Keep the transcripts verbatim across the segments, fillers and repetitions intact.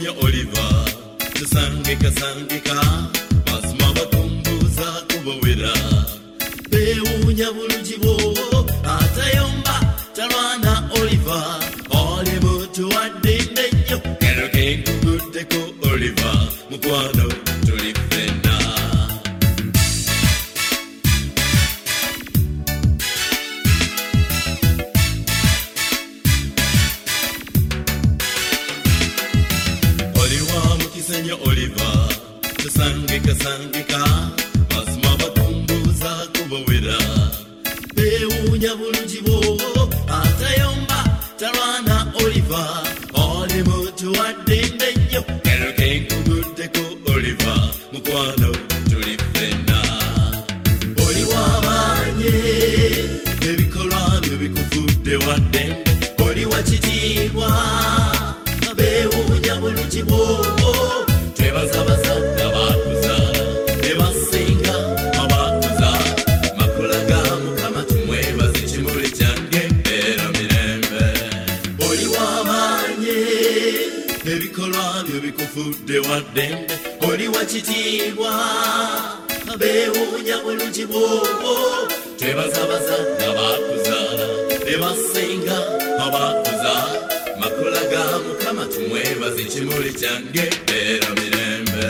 Kisenya Oliver tusangika sangika basma bakumbuza kubowera bewunya bulungi bo atayomba talwana Oliver oli mutu wadde nnyo kero kenkuguddeko Oliver mukwano tuli ffenna Kisenya Oliver tusangika sangika basma bakumbuza kubowera bewunya bulungi bo atayomba talwana Oliver oli mutu wadde nnyo kero kenkuguddeko Oliver mukwano tuli ffenna oli wabanye ebikolwa byo bikufudde wadde oli wakitiibwa bewunya bulungi bo twebazabaza n'abakuzaala ne basinga abakuza makula ga Mukama tumwebaza ekimuli kyange era mirembe oli wabanye ebikolwa byo bikufudde waddembe oli wakitiibwa bewunya bulungi bo twebazabaza n'abakuzaala ne basinga abakuza makula ga Mukama tumwebaza ekimuli kyange era mirembe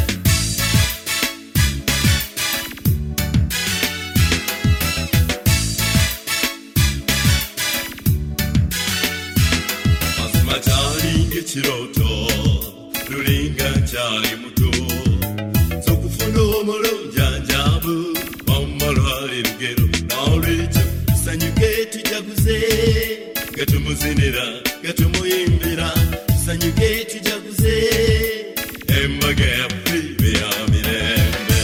mazima kyalinga ekiroto lulinga nkyali muto zokufuna omulonjanjabu wamumalwali lugero n'olwekyo tusanyuke tujaguze gatumuzinira gatumuyimbira tusanyuke tujaguze embaga yaffe ya mirembe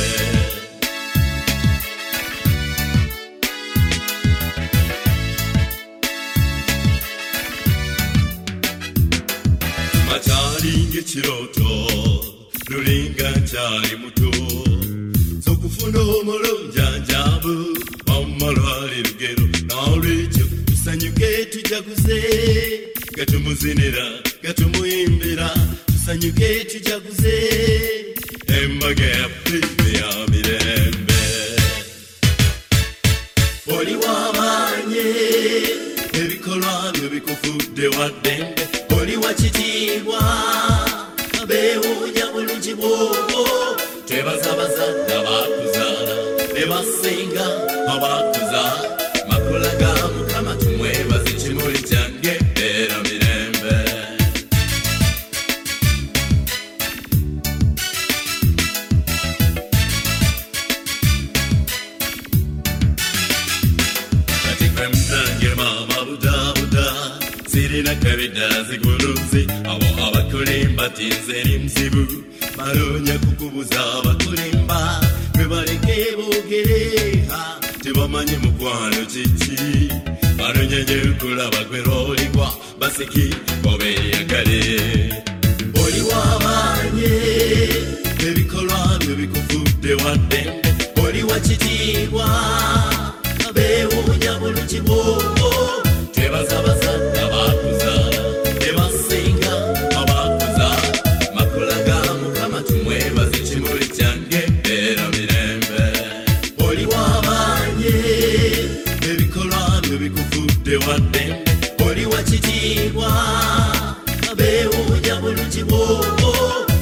macyalinga ekiroto lulinga nkyali muto zokufuna omulonjanjabu wamumalwali lugero n'olwekyo tusanyuke tujaguze gatumuzinira gatumuyimbira tusanyuke tujaguze embaga yaffe ya mirembe oli wabanye ebikolwa byo bikufudde waddembe oli wakitiibwa bewunya bulungi bo twebazabaza n'abakuzaala ne basinga abakuza makula ga Mukama tumwebaza ekimuli kyange era mirembe kati kwe munange maama budabuda sirina kabida ziguluzi abo abakulimba tinze ni mzibu balonya kukubuza abakulimba bwe baleke boogere tebamanyi mukwano kiki balonyenye kulaba gwe looligwa basiki obeeyagale oli wabanye ebikolwa byo bikufudde waddembe oli wakitiibwa bewunya bulungi bo twebazabaza n'abakuzaala ne basinga abakuza makula ga Mukama tumwebaza ekimuli kyange era mirembe oli wabanye ebikolwa byo bikufudde waddembe oli wakitiibwa bewunya bulungi bo